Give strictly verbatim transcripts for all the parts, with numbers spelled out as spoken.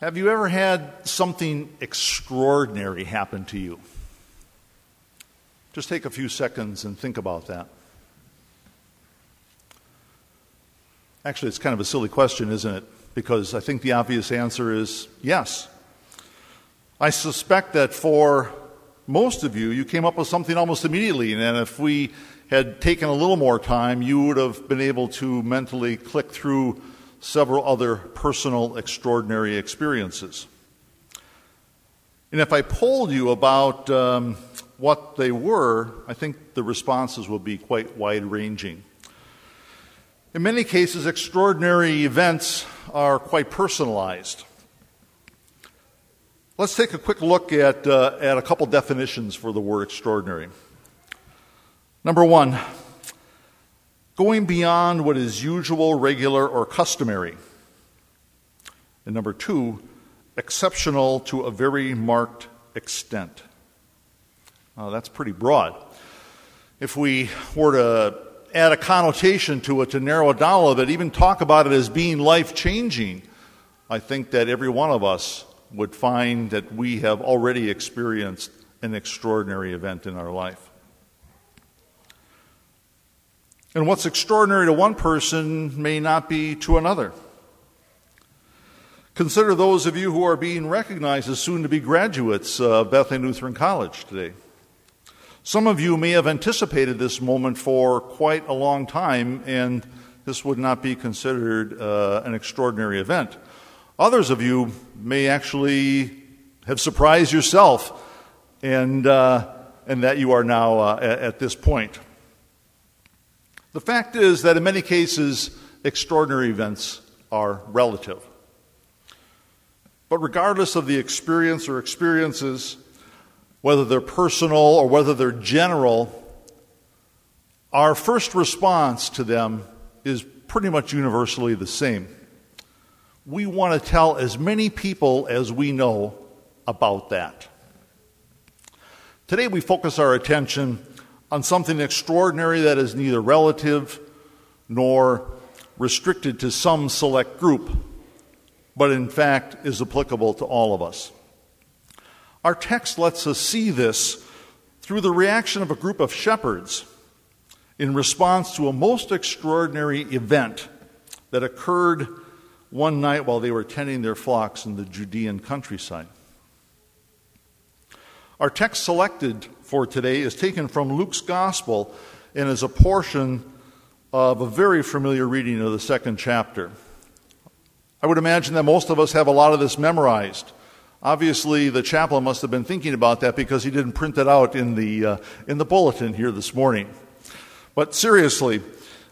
Have you ever had something extraordinary happen to you? Just take a few seconds and think about that. Actually, it's kind of a silly question, isn't it? Because I think the obvious answer is yes. I suspect that for most of you, you came up with something almost immediately, and if we had taken a little more time, you would have been able to mentally click through several other personal extraordinary experiences. And if I polled you about um, what they were, I think the responses will be quite wide-ranging. In many cases, extraordinary events are quite personalized. Let's take a quick look at, uh, at a couple definitions for the word extraordinary. Number one, going beyond what is usual, regular, or customary. And number two, exceptional to a very marked extent. Uh, that's pretty broad. If we were to add a connotation to it to narrow it down a little bit, even talk about it as being life-changing, I think that every one of us would find that we have already experienced an extraordinary event in our life. And what's extraordinary to one person may not be to another. Consider those of you who are being recognized as soon-to-be graduates of Bethany Lutheran College today. Some of you may have anticipated this moment for quite a long time, and this would not be considered uh, an extraordinary event. Others of you may actually have surprised yourself, and uh, and that you are now uh, at, at this point. The fact is that in many cases, extraordinary events are relative. But regardless of the experience or experiences, whether they're personal or whether they're general, our first response to them is pretty much universally the same. We want to tell as many people as we know about that. Today we focus our attention on something extraordinary that is neither relative nor restricted to some select group, but in fact is applicable to all of us. Our text lets us see this through the reaction of a group of shepherds in response to a most extraordinary event that occurred one night while they were tending their flocks in the Judean countryside. Our text selected for today is taken from Luke's Gospel and is a portion of a very familiar reading of the second chapter. I would imagine that most of us have a lot of this memorized. Obviously, the chaplain must have been thinking about that because he didn't print it out in the uh, in the bulletin here this morning. But seriously,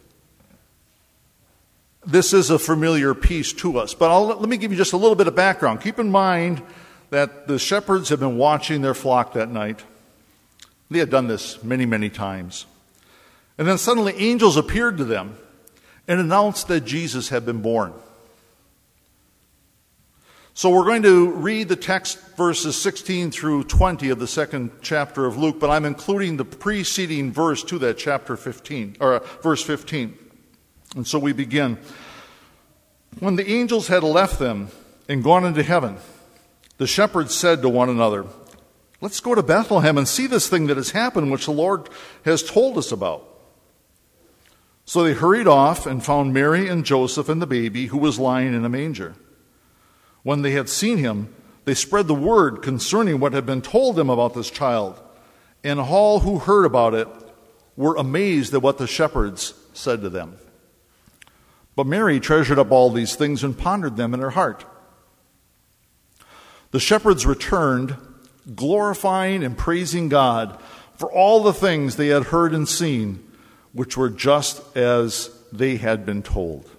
this is a familiar piece to us. But I'll, let me give you just a little bit of background. Keep in mind that the shepherds have been watching their flock that night. They had done this many, many times. And then suddenly angels appeared to them and announced that Jesus had been born. So we're going to read the text, verses sixteen through twenty of the second chapter of Luke, but I'm including the preceding verse to that chapter fifteen, or uh, verse fifteen. And so we begin. When the angels had left them and gone into heaven, the shepherds said to one another, "Let's go to Bethlehem and see this thing that has happened, which the Lord has told us about." So they hurried off and found Mary and Joseph and the baby, who was lying in a manger. When they had seen him, they spread the word concerning what had been told them about this child, and all who heard about it were amazed at what the shepherds said to them. But Mary treasured up all these things and pondered them in her heart. The shepherds returned, glorifying and praising God for all the things they had heard and seen, which were just as they had been told.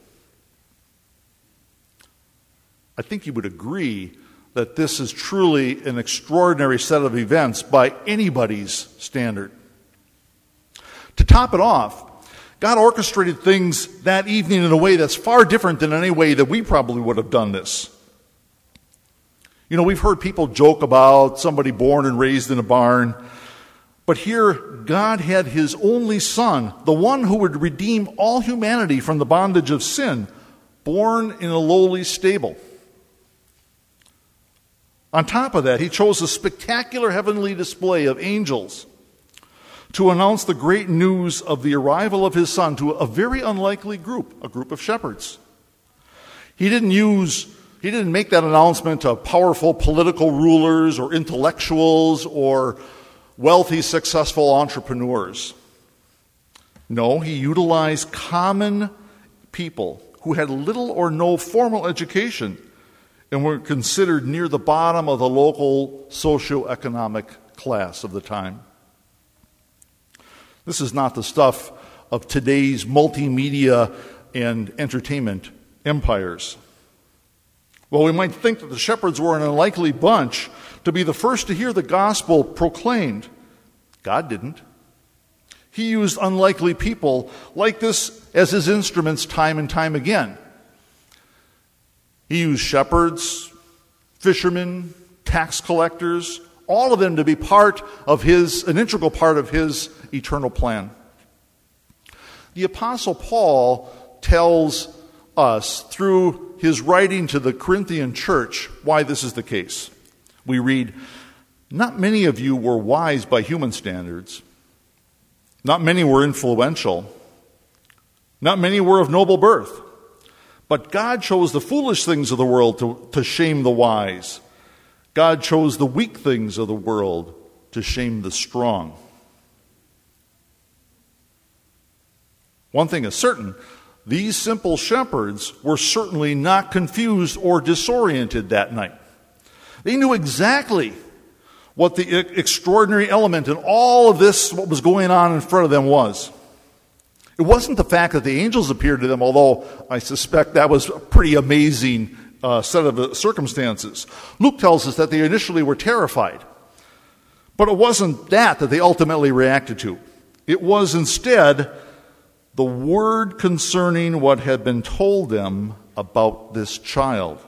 I think you would agree that this is truly an extraordinary set of events by anybody's standard. To top it off, God orchestrated things that evening in a way that's far different than any way that we probably would have done this. You know, we've heard people joke about somebody born and raised in a barn, but here God had his only son, the one who would redeem all humanity from the bondage of sin, born in a lowly stable. On top of that, he chose a spectacular heavenly display of angels to announce the great news of the arrival of his son to a very unlikely group, a group of shepherds. He didn't use, he didn't make that announcement to powerful political rulers or intellectuals or wealthy, successful entrepreneurs. No, he utilized common people who had little or no formal education and were considered near the bottom of the local socioeconomic class of the time. This is not the stuff of today's multimedia and entertainment empires. Well, we might think that the shepherds were an unlikely bunch to be the first to hear the gospel proclaimed. God didn't. He used unlikely people like this as his instruments time and time again. He used shepherds, fishermen, tax collectors, all of them to be part of his, an integral part of his eternal plan. The Apostle Paul tells us through his writing to the Corinthian church why this is the case. We read, "Not many of you were wise by human standards. Not many were influential. Not many were of noble birth. But God chose the foolish things of the world to, to shame the wise. God chose the weak things of the world to shame the strong." One thing is certain, these simple shepherds were certainly not confused or disoriented that night. They knew exactly what the extraordinary element in all of this, what was going on in front of them was. It wasn't the fact that the angels appeared to them, although I suspect that was a pretty amazing uh, set of circumstances. Luke tells us that they initially were terrified. But it wasn't that that they ultimately reacted to. It was instead the word concerning what had been told them about this child.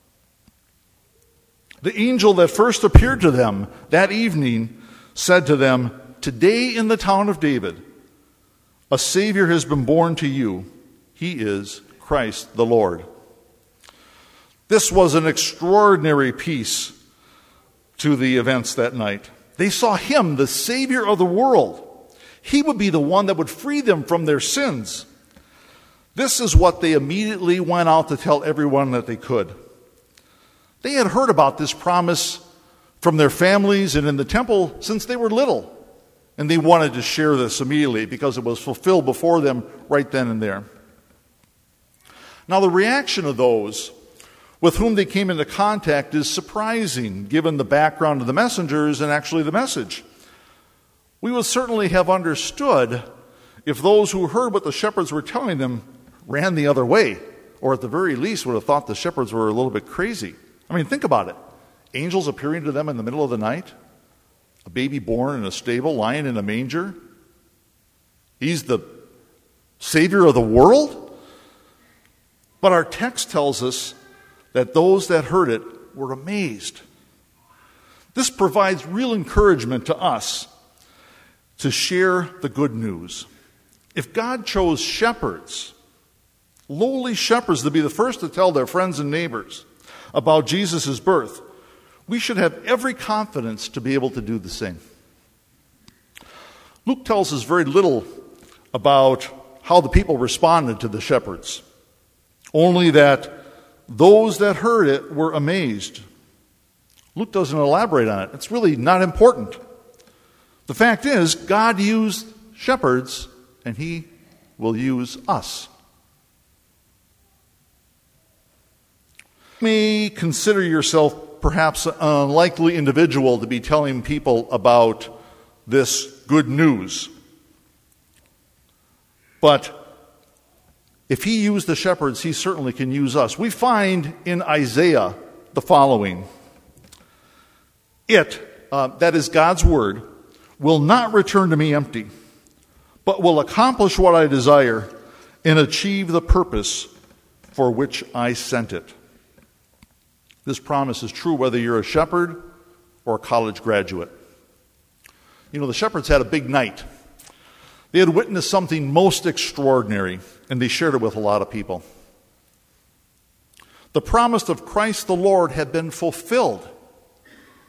The angel that first appeared to them that evening said to them, "Today in the town of David, a Savior has been born to you. He is Christ the Lord." This was an extraordinary piece to the events that night. They saw him, the Savior of the world. He would be the one that would free them from their sins. This is what they immediately went out to tell everyone that they could. They had heard about this promise from their families and in the temple since they were little. And they wanted to share this immediately because it was fulfilled before them right then and there. Now, the reaction of those with whom they came into contact is surprising, given the background of the messengers and actually the message. We would certainly have understood if those who heard what the shepherds were telling them ran the other way, or at the very least would have thought the shepherds were a little bit crazy. I mean, think about it. Angels appearing to them in the middle of the night, a baby born in a stable, lying in a manger. He's the Savior of the world? But our text tells us that those that heard it were amazed. This provides real encouragement to us to share the good news. If God chose shepherds, lowly shepherds, to be the first to tell their friends and neighbors about Jesus' birth, we should have every confidence to be able to do the same. Luke tells us very little about how the people responded to the shepherds, only that those that heard it were amazed. Luke doesn't elaborate on it. It's really not important. The fact is, God used shepherds, and he will use us. You may consider yourself perhaps an unlikely individual to be telling people about this good news. But if he used the shepherds, he certainly can use us. We find in Isaiah the following. It, uh, that is God's word, will not return to me empty, but will accomplish what I desire and achieve the purpose for which I sent it. This promise is true whether you're a shepherd or a college graduate. You know, the shepherds had a big night. They had witnessed something most extraordinary, and they shared it with a lot of people. The promise of Christ the Lord had been fulfilled.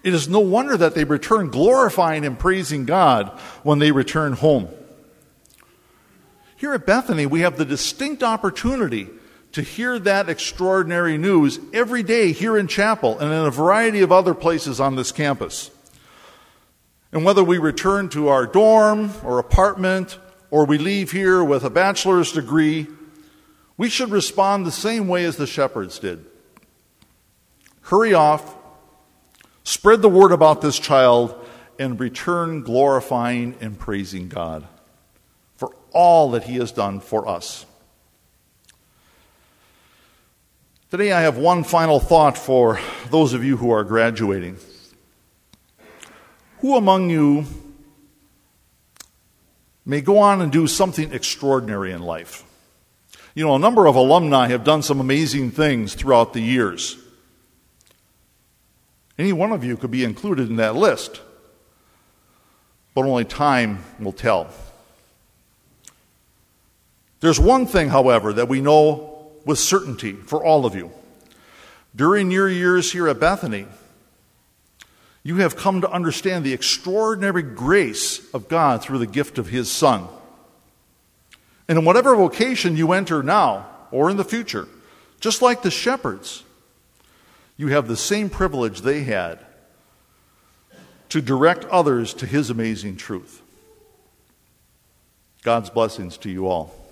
It is no wonder that they return glorifying and praising God when they return home. Here at Bethany, we have the distinct opportunity to hear that extraordinary news every day here in chapel and in a variety of other places on this campus. And whether we return to our dorm or apartment or we leave here with a bachelor's degree, we should respond the same way as the shepherds did. Hurry off, spread the word about this child, and return glorifying and praising God for all that he has done for us. Today I have one final thought for those of you who are graduating. Who among you may go on and do something extraordinary in life? You know, a number of alumni have done some amazing things throughout the years. Any one of you could be included in that list, but only time will tell. There's one thing, however, that we know with certainty for all of you. During your years here at Bethany, you have come to understand the extraordinary grace of God through the gift of his Son. And in whatever vocation you enter now or in the future, just like the shepherds, you have the same privilege they had to direct others to his amazing truth. God's blessings to you all.